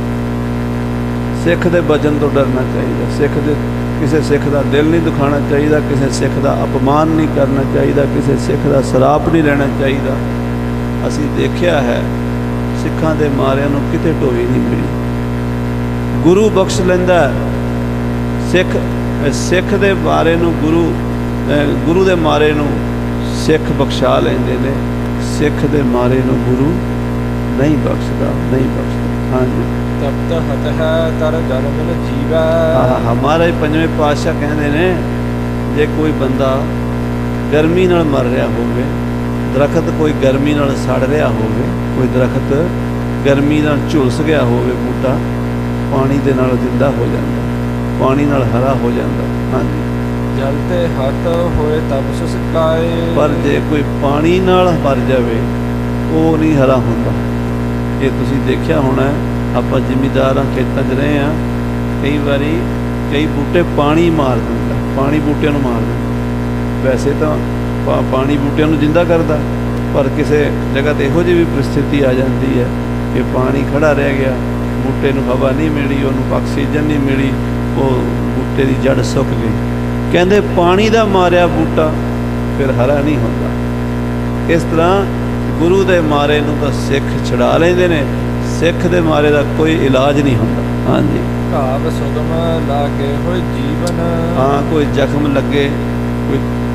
ਸਿੱਖ ਦੇ ਬਚਨ ਤੋਂ ਡਰਨਾ ਚਾਹੀਦਾ। ਸਿੱਖ ਦੇ ਕਿਸੇ ਸਿੱਖ ਦਾ ਦਿਲ ਨਹੀਂ ਦੁਖਾਉਣਾ ਚਾਹੀਦਾ, ਕਿਸੇ ਸਿੱਖ ਦਾ ਅਪਮਾਨ ਨਹੀਂ ਕਰਨਾ ਚਾਹੀਦਾ, ਕਿਸੇ ਸਿੱਖ ਦਾ ਸਰਾਪ ਨਹੀਂ ਲੈਣਾ ਚਾਹੀਦਾ। ਅਸੀਂ ਦੇਖਿਆ ਹੈ ਸਿੱਖਾਂ ਦੇ ਮਾਰਿਆਂ ਨੂੰ ਕਿਤੇ ਢੋਈ ਨਹੀਂ ਮਿਲੀ। ਗੁਰੂ ਬਖਸ਼ ਲੈਂਦਾ ਸਿੱਖ ਸਿੱਖ ਦੇ ਮਾਰੇ ਨੂੰ ਗੁਰੂ ਅ, ਗੁਰੂ ਦੇ ਮਾਰੇ ਨੂੰ ਸਿੱਖ ਬਖਸ਼ਾ ਲੈਂਦੇ ਨੇ, ਸਿੱਖ ਦੇ ਮਾਰੇ ਨੂੰ ਗੁਰੂ ਨਹੀਂ ਬਖਸ਼ਦਾ, ਨਹੀਂ ਬਖਸ਼ਦਾ। ਹਾਂਜੀ। ਤਪਤ ਹਤ ਹੈ ਤਰ ਜਨਮ ਨ ਜੀਵੈ। ਹਾਂ, ਹਮਾਰੇ ਪੰਜਵੇਂ ਪਾਤਸ਼ਾਹ ਕਹਿੰਦੇ ਨੇ, ਜੇ ਕੋਈ ਬੰਦਾ ਗਰਮੀ ਨਾਲ ਮਰ ਰਿਹਾ ਹੋਵੇ, ਦਰਖਤ ਕੋਈ ਗਰਮੀ ਨਾਲ ਸੜ ਰਿਹਾ ਹੋਵੇ, ਕੋਈ ਦਰਖਤ ਗਰਮੀ ਨਾਲ ਝੁਲਸ ਗਿਆ ਹੋਵੇ, ਬੂਟਾ ਪਾਣੀ ਦੇ ਨਾਲ ਜ਼ਿੰਦਾ ਹੋ ਜਾਂਦਾ, ਪਾਣੀ ਨਾਲ ਹਰਾ ਹੋ ਜਾਂਦਾ। ਹਾਂਜੀ। ਜਲ ਤੇ ਹੱਥ ਹੋਏ ਤਬ ਸੁਸਕਾਏ। ਪਰ ਜੇ ਕੋਈ ਪਾਣੀ ਨਾਲ ਮਰ ਜਾਵੇ, ਉਹ ਨਹੀਂ ਹਰਾ ਹੁੰਦਾ। ਇਹ ਤੁਸੀਂ ਦੇਖਿਆ ਹੋਣਾ, ਆਪਾਂ ਜ਼ਿਮੀਂਦਾਰਾਂ ਖੇਤਾਂ 'ਚ ਰਹੇ ਹਾਂ, ਕਈ ਵਾਰੀ ਕਈ ਬੂਟੇ ਪਾਣੀ ਮਾਰ ਦਿੰਦਾ, ਪਾਣੀ ਬੂਟਿਆਂ ਨੂੰ ਮਾਰ ਦਿੰਦਾ। ਵੈਸੇ ਤਾਂ ਪਾ ਪਾਣੀ ਬੂਟਿਆਂ ਨੂੰ ਜ਼ਿੰਦਾ ਕਰਦਾ, ਪਰ ਕਿਸੇ ਜਗ੍ਹਾ 'ਤੇ ਇਹੋ ਜਿਹੀ ਵੀ ਪਰਿਸਥਿਤੀ ਆ ਜਾਂਦੀ ਹੈ ਕਿ ਪਾਣੀ ਖੜਾ ਰਹਿ ਗਿਆ, ਬੂਟੇ ਨੂੰ ਹਵਾ ਨਹੀਂ ਮਿਲੀ, ਉਹਨੂੰ ਆਕਸੀਜਨ ਨਹੀਂ ਮਿਲੀ, ਉਹ ਬੂਟੇ ਦੀ ਜੜ ਸੁੱਕ ਗਈ। ਕਹਿੰਦੇ ਪਾਣੀ ਦਾ ਮਾਰਿਆ ਬੂਟਾ ਫਿਰ ਹਰਾ ਨਹੀਂ ਹੁੰਦਾ। ਇਸ ਤਰ੍ਹਾਂ ਗੁਰੂ ਦੇ ਮਾਰੇ ਨੂੰ ਤਾਂ ਸਿੱਖ ਛੁਡਾ ਲੈਂਦੇ ਨੇ, ਸਿੱਖ ਦੇ ਮਾਰੇ ਦਾ ਕੋਈ ਇਲਾਜ ਨਹੀਂ ਹੁੰਦਾ। ਹਾਂਜੀ। ਘਾਵ ਸੁਗਮ ਲਾਗੇ ਹੋਏ ਜੀਵਨ। ਹਾਂ, ਕੋਈ ਜ਼ਖਮ ਲੱਗੇ, ਕੋਈ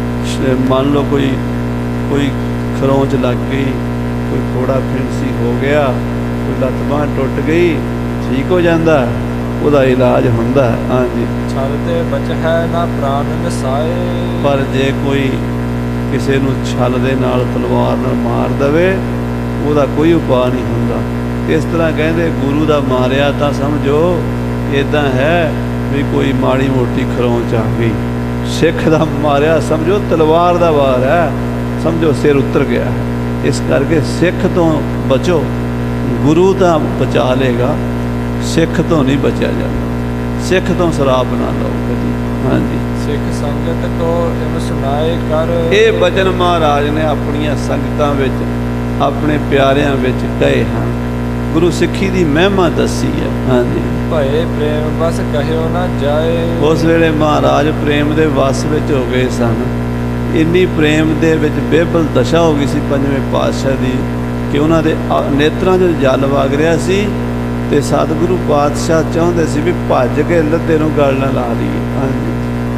ਮੰਨ ਲਓ ਕੋਈ ਕੋਈ ਖਰੋਂਚ ਲੱਗ ਗਈ, ਕੋਈ ਫੋੜਾ ਫਿੰਸੀ ਹੋ ਗਿਆ, ਕੋਈ ਲੱਤ ਬਾਂਹ ਟੁੱਟ ਗਈ, ਠੀਕ ਹੋ ਜਾਂਦਾ, ਉਹਦਾ ਇਲਾਜ ਹੁੰਦਾ। ਹਾਂਜੀ। ਛਲ ਤੇ ਬਚ ਹੈ ਨਾ ਪ੍ਰਾਨ ਨਸਾਏ। ਪਰ ਜੇ ਕੋਈ ਕਿਸੇ ਨੂੰ ਛਲ ਦੇ ਨਾਲ ਤਲਵਾਰ ਨਾਲ ਮਾਰ ਦੇਵੇ, ਉਹਦਾ ਕੋਈ ਉਪਾਅ ਨਹੀਂ ਹੁੰਦਾ। ਇਸ ਤਰ੍ਹਾਂ ਕਹਿੰਦੇ ਗੁਰੂ ਦਾ ਮਾਰਿਆ ਤਾਂ ਸਮਝੋ ਇੱਦਾਂ ਹੈ ਵੀ ਕੋਈ ਮਾੜੀ ਮੋਟੀ ਖਰੋਂਚ ਆ ਗਈ, ਸਿੱਖ ਦਾ ਮਾਰਿਆ ਸਮਝੋ ਤਲਵਾਰ ਦਾ ਵਾਰ ਹੈ, ਸਮਝੋ ਸਿਰ ਉਤਰ ਗਿਆ। ਇਸ ਕਰਕੇ ਸਿੱਖ ਤੋਂ ਬਚੋ, ਗੁਰੂ ਤਾਂ ਬਚਾ ਲੇਗਾ, ਸਿੱਖ ਤੋਂ ਨਹੀਂ ਬਚਿਆ ਜਾਂਦਾ। ਸਿੱਖ ਤੋਂ ਸ਼ਰਾਬ ਨਾ ਲਓ ਕਦੀ। ਹਾਂਜੀ। ਸਿੱਖ ਸੰਗਤ ਕੋ ਇਮ ਸੁਣਾਏ ਕਰ। ਇਹ ਬਚਨ ਮਹਾਰਾਜ ਨੇ ਆਪਣੀਆਂ ਸੰਗਤਾਂ ਵਿੱਚ, ਆਪਣੇ ਪਿਆਰਿਆਂ ਵਿੱਚ ਕਹੇ ਹਨ। ਗੁਰੂ ਸਿੱਖੀ ਦੀ ਮਹਿਮਾ ਦੱਸੀ ਹੈ। ਹਾਂਜੀ। ਭਏ ਪ੍ਰੇਮ ਬਸ ਕਹਿਓ ਨਾ ਜਾਏ। ਉਸ ਵੇਲੇ ਮਹਾਰਾਜ ਪ੍ਰੇਮ ਦੇ ਵਸ ਵਿੱਚ ਹੋ ਗਏ ਸਨ। ਇੰਨੀ ਪ੍ਰੇਮ ਦੇ ਵਿੱਚ ਬੇਬਲ ਦਸ਼ਾ ਹੋ ਗਈ ਸੀ ਪੰਜਵੇਂ ਪਾਤਸ਼ਾਹ ਦੀ ਕਿ ਉਹਨਾਂ ਦੇ ਨੇਤਰਾਂ 'ਚ ਜਲ ਵਗ ਰਿਹਾ ਸੀ, ਤੇ ਸਤਿਗੁਰੂ ਪਾਤਸ਼ਾਹ ਚਾਹੁੰਦੇ ਸੀ ਵੀ ਭੱਜ ਕੇ ਲੱਦੇ ਨੂੰ ਗਲ ਨਾਲ ਲਾ ਲਈਏ। ਹਾਂਜੀ।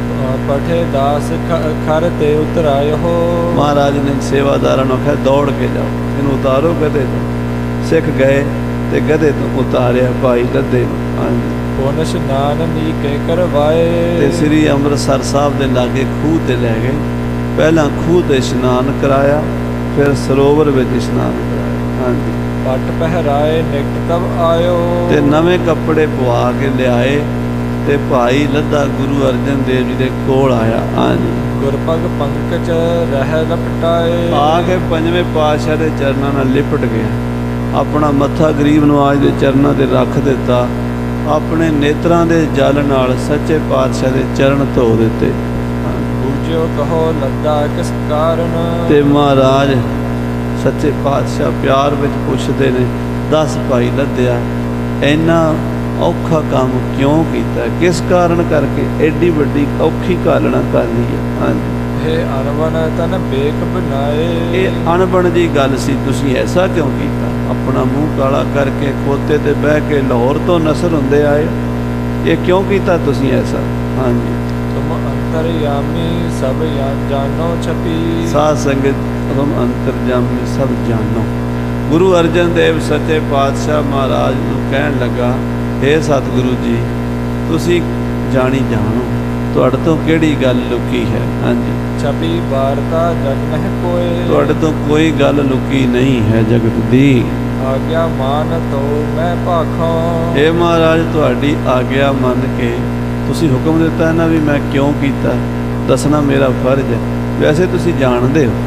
ਪਠੇ ਦਾਸ ਖਰ ਤੇ ਉਤਰਾਇਓ। ਮਹਾਰਾਜ ਨੇ ਸੇਵਾਦਾਰਾਂ ਨੂੰ ਆਖਿਆ ਦੌੜ ਕੇ ਜਾਓ, ਇਹਨੂੰ ਉਤਾਰੋ ਗਧੇ ਤੋਂ। ਸਿੱਖ ਗਏ ਤੇ ਗਧੇ ਤੋਂ ਉਤਾਰਿਆ ਭਾਈ ਲੱਦੇ ਨੂੰ। ਹਾਂਜੀ। ਪੁਨ ਇਸ਼ਨਾਨ ਨੀਕੇ ਕਰਵਾਏ। ਤੇ ਸ੍ਰੀ ਅੰਮ੍ਰਿਤਸਰ ਸਾਹਿਬ ਦੇ ਲਾਗੇ ਖੂਹ ਤੇ ਲੈ ਗਏ। ਪਹਿਲਾਂ ਖੂਹ ਤੇ ਇਸ਼ਨਾਨ ਕਰਾਇਆ, ਫਿਰ ਸਰੋਵਰ ਵਿੱਚ ਇਸ਼ਨਾਨ ਕਰਾਇਆ। ਹਾਂਜੀ। ਪੱਟ ਪਹਿਰਾਏ ਨਿਕਟ ਤਬ ਆਇਓ। ਤੇ ਨਵੇਂ ਕੱਪੜੇ ਪਵਾ ਕੇ ਲਿਆਏ ਤੇ ਭਾਈ ਲੱਦਾ ਗੁਰੂ ਅਰਜਨ ਦੇਵ ਜੀ ਦੇ ਕੋਲ ਆਇਆ। ਹਾਂਜੀ। ਗੁਰਪਗ ਪੰਕਜ ਰਹਿ ਲਪਟਾਏ। ਆ ਕੇ ਪੰਜਵੇਂ ਪਾਤਸ਼ਾਹ ਦੇ ਚਰਨਾਂ ਨਾਲ ਲਿਪਟ ਗਿਆ, ਆਪਣਾ ਮੱਥਾ ਗਰੀਬ ਨਵਾਜ ਦੇ ਚਰਨਾਂ 'ਤੇ ਰੱਖ ਦਿੱਤਾ, ਆਪਣੇ ਨੇਤਰਾਂ ਦੇ ਜਲ ਨਾਲ ਸੱਚੇ ਪਾਤਸ਼ਾਹ ਦੇ ਚਰਨ ਧੋ ਦਿੱਤੇ। ਬੂਝਿਓ ਕਹੋ ਲੱਦਾ ਕਿਸ ਕਾਰਨ। ਤੇ ਮਹਾਰਾਜ ਸੱਚੇ ਪਾਤਸ਼ਾਹ ਪਿਆਰ ਵਿੱਚ ਪੁੱਛਦੇ ਨੇ, ਦੱਸ ਭਾਈ ਲੱਦਿਆ ਇੰਨਾ ਔਖਾ ਕੰਮ ਕਿਉਂ ਕੀਤਾ, ਕਿਸ ਕਾਰਨ ਕਰਕੇ ਐਡੀ ਵੱਡੀ ਔਖੀ ਘਾਲਣਾ ਕਰ ਲਈ ਹੈ। ਹਾਂਜੀ। ਇਹ ਅਣਬਣ ਤਨ ਬੇਕ ਬਣਾਏ। ਇਹ ਅਣਬਣ ਦੀ ਗੱਲ ਸੀ, ਤੁਸੀਂ ਐਸਾ ਕਿਉਂ ਕੀਤਾ, ਆਪਣਾ ਮੂੰਹ ਕਾਲਾ ਕਰਕੇ ਖੋਤੇ ਤੇ ਬਹਿ ਕੇ ਲਾਹੌਰ ਤੋਂ ਨਸਰ ਹੁੰਦੇ ਆਏ, ਇਹ ਕਿਉਂ ਕੀਤਾ ਤੁਸੀਂ ਐਸਾ। ਹਾਂਜੀ। ਤੁਮ ਅੰਤਰਯਾਮੀ ਸਭ ਜਾਣੋ ਛਪੀ। ਸਾਧ ਸੰਗਤ ਤੁਮ ਅੰਤਰਜਾਮੀ ਸਭ ਜਾਣੋ। ਗੁਰੂ ਅਰਜਨ ਦੇਵ ਸੱਚੇ ਪਾਤਸ਼ਾਹ ਮਹਾਰਾਜ ਨੂੰ ਕਹਿਣ ਲੱਗਾ, ਹੇ ਸਤਿਗੁਰੂ ਜੀ, ਤੁਸੀਂ ਜਾਣੀ ਜਾਣੋ, ਤੁਹਾਡੇ ਤੋਂ ਕਿਹੜੀ ਗੱਲ ਲੁਕੀ ਹੈ। ਹਾਂਜੀ। ਛਪੀ ਵਾਰਤਾ ਜਗ ਨਹਿ ਕੋਏ। ਤੁਹਾਡੇ ਤੋਂ ਕੋਈ ਗੱਲ ਲੁਕੀ ਨਹੀਂ ਹੈ ਜਗਤ ਦੀ। ਆਗਿਆ ਮਾਨ ਤੋ ਮੈਂ ਭਾਖਾਂ। ਹੇ ਮਹਾਰਾਜ, ਤੁਹਾਡੀ ਆਗਿਆ ਮੰਨ ਕੇ ਤੁਸੀਂ ਹੁਕਮ ਦਿੱਤਾ ਨਾ ਵੀ ਮੈਂ ਕਿਉਂ ਕੀਤਾ, ਦੱਸਣਾ ਮੇਰਾ ਫਰਜ਼ ਹੈ। ਵੈਸੇ ਤੁਸੀਂ ਜਾਣਦੇ ਹੋ,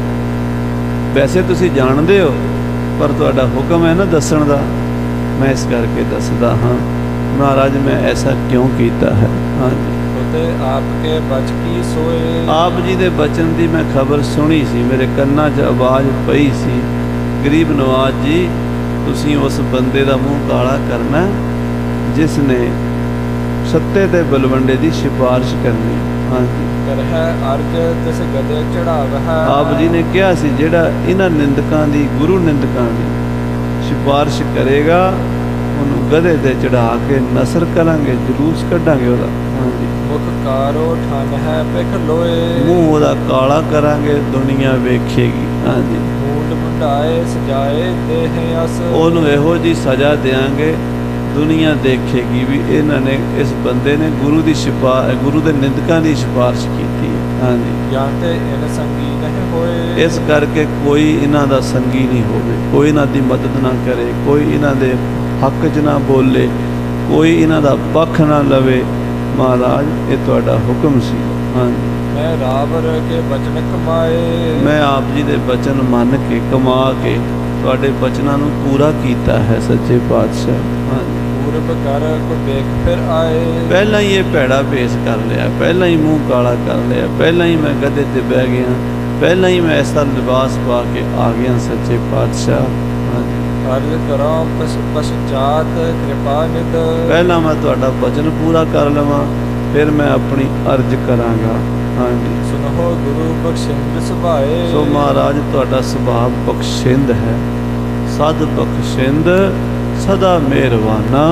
ਵੈਸੇ ਤੁਸੀਂ ਜਾਣਦੇ ਹੋ, ਪਰ ਤੁਹਾਡਾ ਹੁਕਮ ਹੈ ਨਾ ਦੱਸਣ ਦਾ, ਮੈਂ ਇਸ ਕਰਕੇ ਦੱਸਦਾ ਹਾਂ ਮਹਾਰਾਜ ਮੈਂ ਐਸਾ ਕਿਉਂ ਕੀਤਾ ਹੈ। ਹਾਂਜੀ। ਤੇ ਆਪ ਕੇ ਬਚ ਕੀ ਸੋਏ। ਆਪ ਜੀ ਦੇ ਬਚਨ ਦੀ ਮੈਂ ਖਬਰ ਸੁਣੀ ਸੀ, ਮੇਰੇ ਕੰਨਾਂ 'ਚ ਆਵਾਜ਼ ਪਈ ਸੀ, ਗਰੀਬ ਨਵਾਜ ਜੀ ਤੁਸੀਂ ਉਸ ਬੰਦੇ ਦਾ ਮੂੰਹ ਕਾਲਾ ਕਰਨਾ ਜਿਸ ਨੇ ਸੱਤੇ ਤੇ ਬਲਵੰਡੇ ਦੀ ਸਿਫਾਰਿਸ਼ ਕਰਨੀ। ਹਾਂਜੀ। ਕਰਹਿ ਅਰਜ ਤਿਸ ਗਦੇ ਚੜਾਵ ਹੈ। ਆਪ ਜੀ ਨੇ ਕਿਹਾ ਸੀ ਜਿਹੜਾ ਇਹਨਾਂ ਨਿੰਦਕਾਂ ਦੀ, ਗੁਰੂ ਨਿੰਦਕਾਂ ਦੀ ਸਿਫਾਰਿਸ਼ ਕਰੇਗਾ ਉਹਨੂੰ ਗਧੇ ਤੇ ਚੜਾ ਕੇ ਨਸਰ ਕਰਾਂਗੇ, ਜਲੂਸ ਕੱਢਾਂਗੇ ਉਹਦਾ। ਹਾਂਜੀ। ਮੁਖ ਕਾਰੋ ਠਨ ਹੈ ਪਿਖ ਲੋਏ। ਮੂੰਹ ਉਹਦਾ ਕਾਲਾ ਕਰਾਂਗੇ, ਦੁਨੀਆ ਵੇਖੇਗੀ। ਹਾਂਜੀ, ਮੂੰਡ ਮੁੰਡਾਏ ਸਜਾਏ ਦੇਹ ਅਸ। ਉਹਨੂੰ ਇਹੋ ਜੀ ਸਜ਼ਾ ਦੇਾਂਗੇ, ਦੁਨੀਆ ਦੇਖੇਗੀ ਵੀ ਇਹਨਾਂ ਨੇ, ਇਸ ਬੰਦੇ ਨੇ ਗੁਰੂ ਦੀ ਸਿਫਾ ਗੁਰੂ ਦੇ ਨਿੰਦਕਾਂ ਦੀ ਸਿਫਾਰਿਸ਼ ਕੀਤੀ ਹੈ। ਹਾਂਜੀ, ਜਾਂ ਤੇ ਇਨ ਸੰਗੀ ਨਹੀਂ ਹੋਏ। ਇਸ ਕਰਕੇ ਕੋਈ ਇਹਨਾਂ ਦਾ ਸੰਗੀ ਨਹੀਂ ਹੋਵੇ, ਕੋਈ ਇਹਨਾਂ ਦੀ ਮਦਦ ਨਾ ਕਰੇ, ਕੋਈ ਇਹਨਾਂ ਦੇ ਹੱਕ 'ਚ ਨਾ ਬੋਲੇ, ਕੋਈ ਇਹਨਾਂ ਦਾ ਪੱਖ ਨਾ ਲਵੇ। ਮਹਾਰਾਜ, ਇਹ ਤੁਹਾਡਾ ਹੁਕਮ ਸੀ। ਹਾਂਜੀ, ਮੈਂ ਰਾਵਰ ਕੇ ਬਚਨ ਕਮਾਏ। ਮੈਂ ਆਪ ਜੀ ਦੇ ਬਚਨ ਮੰਨ ਕੇ, ਕਮਾ ਕੇ ਤੁਹਾਡੇ ਬਚਨਾਂ ਨੂੰ ਪੂਰਾ ਕੀਤਾ ਹੈ ਸੱਚੇ ਪਾਤਸ਼ਾਹ। ਹਾਂਜੀ, ਪੂਰਬ ਕਰ ਕੋ ਦੇਖ ਫਿਰ ਆਏ। ਪਹਿਲਾਂ ਹੀ ਇਹ ਭੈੜਾ ਭੇਸ ਕਰ ਲਿਆ, ਪਹਿਲਾਂ ਹੀ ਮੂੰਹ ਕਾਲਾ ਕਰ ਲਿਆ, ਪਹਿਲਾਂ ਹੀ ਮੈਂ ਗੱਦੇ ਤੇ ਬਹਿ ਗਿਆ, ਪਹਿਲਾਂ ਹੀ ਮੈਂ ਐਸਾ ਲਿਬਾਸ ਪਾ ਕੇ ਆ ਗਿਆ ਸੱਚੇ ਪਾਤਸ਼ਾਹ। ਹਾਂਜੀ, ਅਰਜ ਕਰਾਂ ਪਸ ਪਛਾਤ ਕਿਰਪਾ ਨਿਤ। ਪਹਿਲਾਂ ਮੈਂ ਤੁਹਾਡਾ ਬਚਨ ਪੂਰਾ ਕਰ ਲਵਾਂ, ਫਿਰ ਮੈਂ ਆਪਣੀ ਅਰਜ਼ ਕਰਾਂਗਾ। ਹਾਂਜੀ, ਸੁਨੋ ਗੁਰੂ ਬਖਸ਼ਿੰਦ ਸੁਭਾਏ। ਸੋ ਮਹਾਰਾਜ, ਤੁਹਾਡਾ ਸੁਭਾਅ ਬਖਸ਼ਿੰਦ ਹੈ, ਸਦ ਬਖਸ਼ਿੰਦ, ਸਦਾ ਮਿਹਰਬਾਨਾ,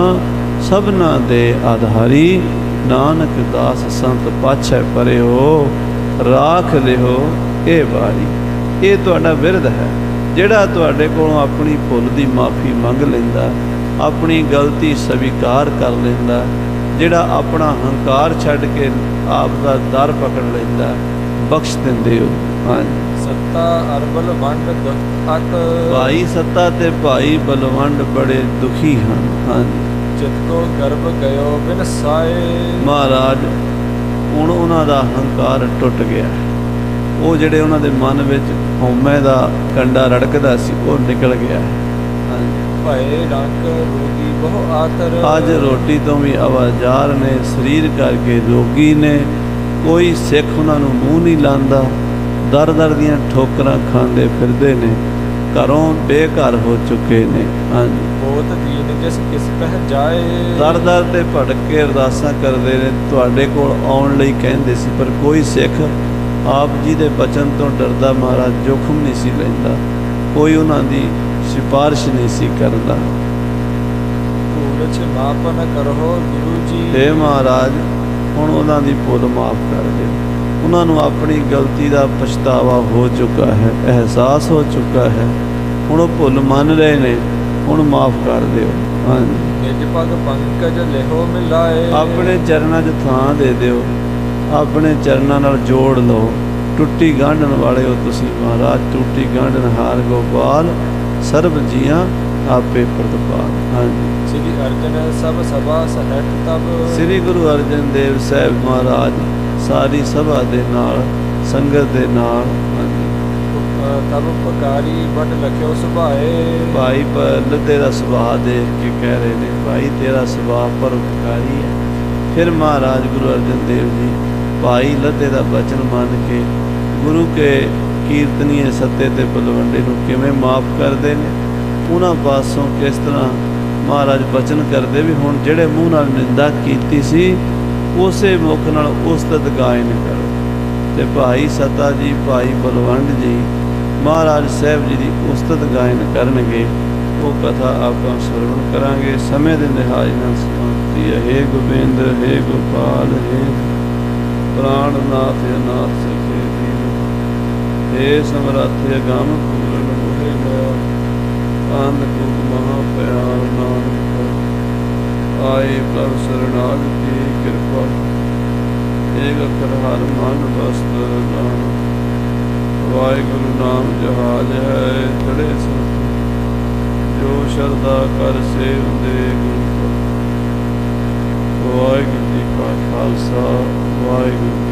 ਸਭਨਾ ਦੇ ਆਧਾਰੀ। ਨਾਨਕ ਦਾਸ ਸੰਤ ਪਾਛੈ ਪਰਿਓ, ਰਾਖ ਲਿਓ ਇਹ ਵਾਰੀ। ਇਹ ਤੁਹਾਡਾ ਬਿਰਧ ਹੈ, ਜਿਹੜਾ ਤੁਹਾਡੇ ਕੋਲੋਂ ਆਪਣੀ ਭੁੱਲ ਦੀ ਮਾਫੀ ਮੰਗ ਲੈਂਦਾ, ਆਪਣੀ ਗਲਤੀ ਸਵੀਕਾਰ ਕਰ ਲੈਂਦਾ, ਜਿਹੜਾ ਆਪਣਾ ਹੰਕਾਰ ਛੱਡ ਕੇ ਆਪ ਦਾ ਦਰ ਪਕੜ ਲੈਂਦਾ, ਬਖਸ਼ ਦਿੰਦੇ ਹੋ। ਹਾਂਜੀ, ਸੱਤਾ ਅਰਬਲ ਵੰਡ ਦੁਖ ਅਤ। ਭਾਈ ਸੱਤਾ ਤੇ ਭਾਈ ਬਲਵੰਡ ਬੜੇ ਦੁਖੀ ਹਨ। ਹਾਂਜੀ, ਚਿਤ ਕੋ ਗਰਭ ਗਇਓ ਬਿਨ ਸਾਏ। ਮਹਾਰਾਜ, ਹੁਣ ਉਹਨਾਂ ਦਾ ਹੰਕਾਰ ਟੁੱਟ ਗਿਆ, ਉਹ ਜਿਹੜੇ ਉਹਨਾਂ ਦੇ ਮਨ ਵਿੱਚ ਹਉਮੈ ਦਾ ਕੰਡਾ ਰੜਕਦਾ ਸੀ, ਉਹ ਨਿਕਲ ਗਿਆ। ਹਾਂਜੀ, ਭਏ ਰੰਗ ਰੋਗੀ ਬਹੁ ਆਤਰ। ਅੱਜ ਰੋਟੀ ਤੋਂ ਵੀ ਆਵਾਜ਼ਾਰ ਨੇ, ਸਰੀਰ ਕਰਕੇ ਰੋਗੀ ਨੇ, ਕੋਈ ਸਿੱਖ ਉਹਨਾਂ ਨੂੰ ਮੂੰਹ ਨਹੀਂ ਲਾਉਂਦਾ, ਦਰ ਦਰ ਦੀਆਂ ਠੋਕਰਾਂ ਖਾਂਦੇ ਫਿਰਦੇ ਨੇ, ਘਰੋਂ ਬੇਘਰ ਹੋ ਚੁੱਕੇ ਨੇ। ਹਾਂਜੀ, ਬਹੁਤ ਦੀਨ ਜਿਸ ਕਿਸ ਪਹਿ ਜਾਏ। ਦਰ ਦਰ ਤੇ ਭਟਕ ਕੇ ਅਰਦਾਸਾਂ ਕਰਦੇ ਨੇ, ਤੁਹਾਡੇ ਕੋਲ ਆਉਣ ਲਈ ਕਹਿੰਦੇ ਸੀ, ਪਰ ਕੋਈ ਸਿੱਖ ਆਪ ਜੀ ਦੇ ਬਚਨ ਤੋਂ ਡਰਦਾ ਮਹਾਰਾਜ ਜੋਖਮ ਨਹੀਂ ਸੀ ਲੈਂਦਾ, ਕੋਈ ਉਹਨਾਂ ਦੀ ਸਿਫਾਰਿਸ਼ ਨਹੀਂ ਸੀ ਕਰਦਾ। ਭੂਲ ਛਿਮਾਪਨ ਕਰੋ ਗੁਰੂ ਜੀ। ਹੇ ਮਹਾਰਾਜ, ਹੁਣ ਉਹਨਾਂ ਦੀ ਭੁੱਲ ਮਾਫ ਕਰ ਦਿਓ, ਉਹਨਾਂ ਨੂੰ ਆਪਣੀ ਗਲਤੀ ਦਾ ਪਛਤਾਵਾ ਹੋ ਚੁੱਕਾ ਹੈ, ਅਹਿਸਾਸ ਹੋ ਚੁੱਕਾ ਹੈ, ਹੁਣ ਉਹ ਭੁੱਲ ਮੰਨ ਰਹੇ ਨੇ, ਹੁਣ ਮਾਫ ਕਰ ਦਿਓ। ਹਾਂਜੀ, ਨਿਜ ਪਗ ਪੰਕਜ ਲਿਹੋ ਮਿਲਾਏ। ਆਪਣੇ ਚਰਨਾਂ 'ਚ ਥਾਂ ਦੇ ਦਿਓ, ਆਪਣੇ ਚਰਨਾਂ ਨਾਲ ਜੋੜ ਲਓ। ਟੁੱਟੀ ਗਾਂਢਣ ਵਾਲੇ ਹੋ ਤੁਸੀਂ ਮਹਾਰਾਜ, ਟੁੱਟੀ ਗਾਂਢਣ ਹਾਰ ਗੋਪਾਲ, ਸਰਬ ਜੀਆਂ ਆਪੇ ਪ੍ਰਤਪਾਲ। ਹਾਂਜੀ, ਸ੍ਰੀ ਅਰਜਨ ਸਭ ਸਭਾ ਸਹਿਟ ਤਬ। ਸ੍ਰੀ ਗੁਰੂ ਅਰਜਨ ਦੇਵ ਸਾਹਿਬ ਮਹਾਰਾਜ ਸਾਰੀ ਸਭਾ ਦੇ ਨਾਲ, ਸੰਗਤ ਦੇ ਨਾਲ। ਹਾਂਜੀ, ਤਬ ਪਕਾਰੀ ਵੱਡ ਲਖਿਓ ਸੁਭਾਏ। ਭਾਈ ਪਰ ਲੱਦੇ ਦਾ ਸੁਭਾਅ ਦੇਖ ਕੇ ਕਹਿ ਰਹੇ ਨੇ, ਭਾਈ ਤੇਰਾ ਸੁਭਾਅ ਪਰਉਪਕਾਰੀ ਹੈ। ਫਿਰ ਮਹਾਰਾਜ ਗੁਰੂ ਅਰਜਨ ਦੇਵ ਜੀ ਭਾਈ ਲੱਦੇ ਦਾ ਬਚਨ ਮੰਨ ਕੇ ਗੁਰੂ ਕੇ ਕੀਰਤਨੀਏ ਸੱਤੇ ਤੇ ਬਲਵੰਡੇ ਨੂੰ ਕਿਵੇਂ ਮਾਫ ਕਰਦੇ ਨੇ, ਉਹਨਾਂ ਪਾਸੋਂ ਕਿਸ ਤਰ੍ਹਾਂ ਮਹਾਰਾਜ ਬਚਨ ਕਰਦੇ ਵੀ ਹੁਣ ਜਿਹੜੇ ਮੂੰਹ ਨਾਲ ਨਿੰਦਾ ਕੀਤੀ ਸੀ, ਉਸੇ ਮੁਖ ਨਾਲ ਉਸਤਤ ਗਾਇਨ ਕਰੋ। ਤੇ ਭਾਈ ਸੱਤਾ ਜੀ, ਭਾਈ ਬਲਵੰਡ ਜੀ ਮਹਾਰਾਜ ਸਾਹਿਬ ਜੀ ਦੀ ਉਸਤਤ ਗਾਇਨ ਕਰਨਗੇ। ਉਹ ਕਥਾ ਆਪਾਂ ਸਰਵਣ ਕਰਾਂਗੇ। ਸਮੇਂ ਦੇ ਲਿਹਾਜ਼ ਨਾਲ ਸਮਾਪਤੀ ਹੈ। ਹੇ ਗੋਬਿੰਦ, ਹੇ ਗੋਪਾਲ, ਹੇ ਪ੍ਰਾਣਨਾਥ ਅਨਾਥ ਸਖੇ ਦੀਨ, ਹੇ ਸਮਰੱਥ ਅਗੰਮ ਪੂਰਨ ਮੋਹਿ ਲਿਆ, ਅੰਧਕੂਪ ਮਹਾ ਪਿਆਰ ਨਾਨਕ ਆਏ ਪ੍ਰਭ ਸਰਨਾਗਤੀ ਕਿਰਪਾ, ਏਕ ਅੱਖਰ ਹਰ ਮਨ ਬਸਤ ਨਾਨਕ, ਵਾਹਿਗੁਰੂ ਨਾਮ ਜਹਾਜ ਹੈ ਚੜੇ ਸੰਤ, ਜੋ ਸ਼ਰਧਾ ਕਰ ਸੇਵਦੇ ਗੁਰੂ। ਵਾਹਿਗੁਰੂ ਜੀ ਕਾ ਖਾਲਸਾ, ਵਾਹਿਗੁਰੂ।